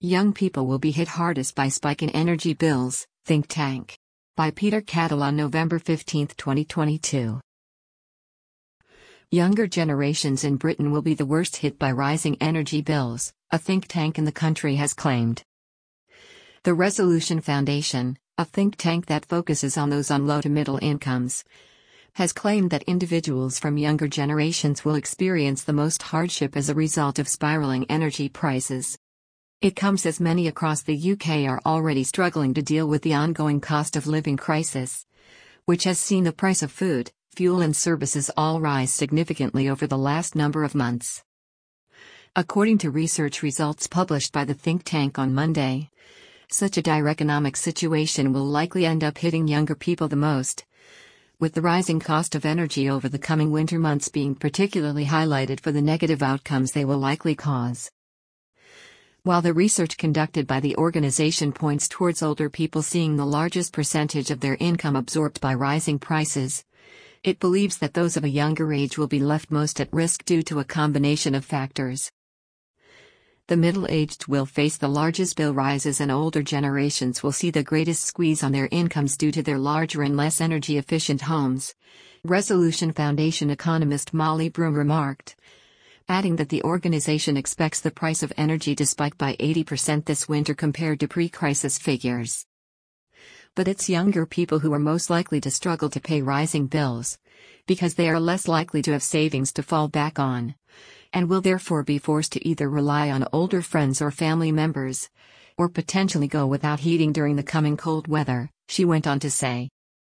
Young people will be hit hardest by spike in energy bills, think tank. By Peter Cattle on November 15, 2022. Younger generations in Britain will be the worst hit by rising energy bills, a think tank in the country has claimed. The Resolution Foundation, a think tank that focuses on those on low to middle incomes, has claimed that individuals from younger generations will experience the most hardship as a result of spiraling energy prices. It comes as many across the UK are already struggling to deal with the ongoing cost of living crisis, which has seen the price of food, fuel and services all rise significantly over the last number of months. According to research results published by the think tank on Monday, such a dire economic situation will likely end up hitting younger people the most, with the rising cost of energy over the coming winter months being particularly highlighted for the negative outcomes they will likely cause. While the research conducted by the organization points towards older people seeing the largest percentage of their income absorbed by rising prices, it believes that those of a younger age will be left most at risk due to a combination of factors. The middle-aged will face the largest bill rises and older generations will see the greatest squeeze on their incomes due to their larger and less energy-efficient homes, Resolution Foundation economist Molly Broom remarked, adding that the organization expects the price of energy to spike by 80% this winter compared to pre-crisis figures. But it's younger people who are most likely to struggle to pay rising bills, because they are less likely to have savings to fall back on, and will therefore be forced to either rely on older friends or family members, or potentially go without heating during the coming cold weather, she went on to say.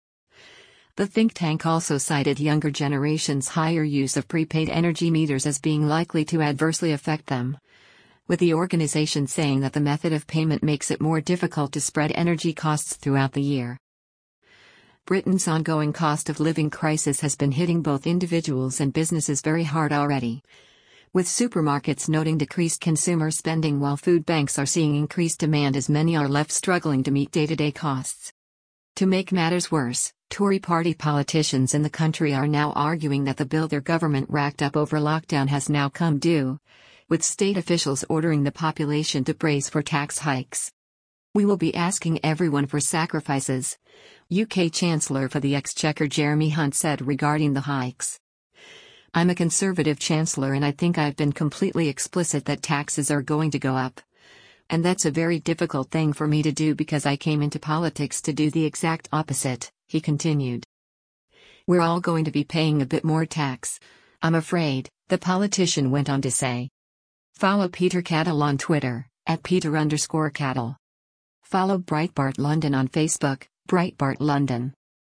The think tank also cited younger generations' higher use of prepaid energy meters as being likely to adversely affect them, with the organization saying that the method of payment makes it more difficult to spread energy costs throughout the year. Britain's ongoing cost of living crisis has been hitting both individuals and businesses very hard already, with supermarkets noting decreased consumer spending while food banks are seeing increased demand as many are left struggling to meet day-to-day costs. To make matters worse, Tory party politicians in the country are now arguing that the bill their government racked up over lockdown has now come due, with state officials ordering the population to brace for tax hikes. We will be asking everyone for sacrifices, UK Chancellor for the Exchequer Jeremy Hunt said regarding the hikes. I'm a Conservative Chancellor and I think I've been completely explicit that taxes are going to go up. And that's a very difficult thing for me to do because I came into politics to do the exact opposite, he continued. We're all going to be paying a bit more tax, I'm afraid, the politician went on to say. Follow Peter Cattle on Twitter, @Peter_Cattle. Follow Breitbart London on Facebook, Breitbart London.